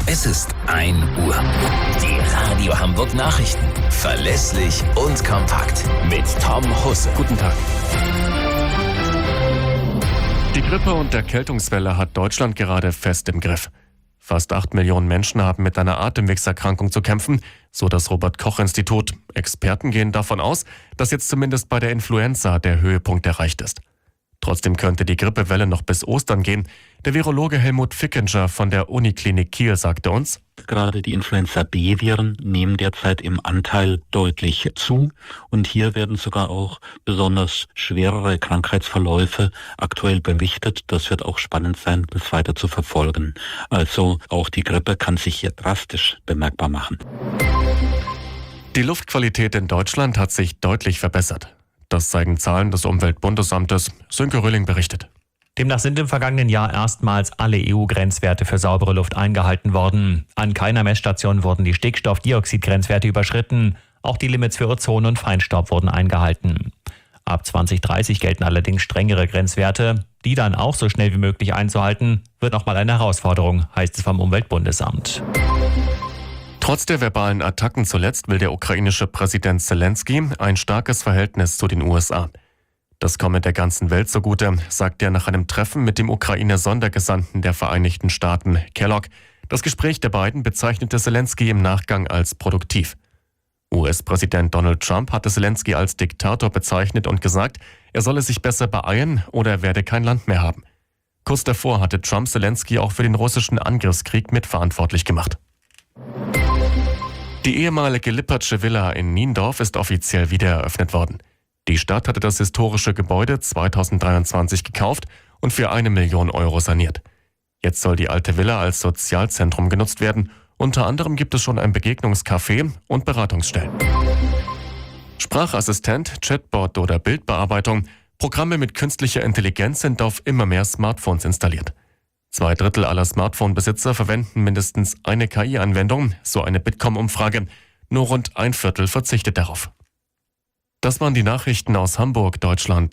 Es ist 1 Uhr. Die Radio Hamburg Nachrichten. Verlässlich und kompakt. Mit Tom Husse. Guten Tag. Die Grippe- und Erkältungswelle hat Deutschland gerade fest im Griff. Fast 8 Millionen Menschen haben mit einer Atemwegserkrankung zu kämpfen, so das Robert-Koch-Institut. Experten gehen davon aus, dass jetzt zumindest bei der Influenza der Höhepunkt erreicht ist. Trotzdem könnte die Grippewelle noch bis Ostern gehen. Der Virologe Helmut Fickinger von der Uniklinik Kiel sagte uns: Gerade die Influenza-B-Viren nehmen derzeit im Anteil deutlich zu und hier werden sogar auch besonders schwerere Krankheitsverläufe aktuell berichtet. Das wird auch spannend sein, das weiter zu verfolgen. Also auch die Grippe kann sich hier drastisch bemerkbar machen. Die Luftqualität in Deutschland hat sich deutlich verbessert. Das zeigen Zahlen des Umweltbundesamtes. Sönke Röhling berichtet. Demnach sind im vergangenen Jahr erstmals alle EU-Grenzwerte für saubere Luft eingehalten worden. An keiner Messstation wurden die Stickstoffdioxid-Grenzwerte überschritten. Auch die Limits für Ozon und Feinstaub wurden eingehalten. Ab 2030 gelten allerdings strengere Grenzwerte. Die dann auch so schnell wie möglich einzuhalten, wird nochmal eine Herausforderung, heißt es vom Umweltbundesamt. Trotz der verbalen Attacken zuletzt will der ukrainische Präsident Zelensky ein starkes Verhältnis zu den USA. Das komme der ganzen Welt zugute, sagt er nach einem Treffen mit dem Ukraine-Sondergesandten der Vereinigten Staaten, Kellogg. Das Gespräch der beiden bezeichnete Zelensky im Nachgang als produktiv. US-Präsident Donald Trump hatte Zelensky als Diktator bezeichnet und gesagt, er solle sich besser beeilen oder er werde kein Land mehr haben. Kurz davor hatte Trump Zelensky auch für den russischen Angriffskrieg mitverantwortlich gemacht. Die ehemalige Lippertsche Villa in Niendorf ist offiziell wieder eröffnet worden. Die Stadt hatte das historische Gebäude 2023 gekauft und für 1 Million Euro saniert. Jetzt soll die alte Villa als Sozialzentrum genutzt werden. Unter anderem gibt es schon ein Begegnungscafé und Beratungsstellen. Sprachassistent, Chatbot oder Bildbearbeitung. Programme mit künstlicher Intelligenz sind auf immer mehr Smartphones installiert. 2/3 aller Smartphone-Besitzer verwenden mindestens eine KI-Anwendung, so eine Bitkom-Umfrage. Nur rund 1/4 verzichtet darauf. Das waren die Nachrichten aus Hamburg, Deutschland.